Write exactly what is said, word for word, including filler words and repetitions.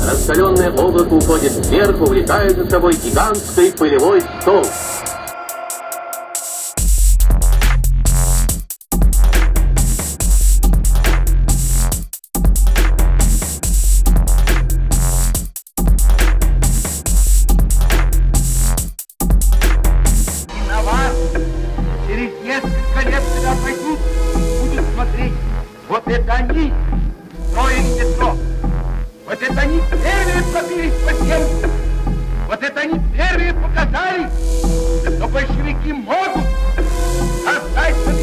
Раскаленное облако уходит вверх, увлекая за собой гигантский пылевой столб. И на вас через несколько лет, когда пойдут, будут смотреть. Вот это они строили метро. Вот это они первые пробились по земле. Вот это они первые показали, что большевики могут создать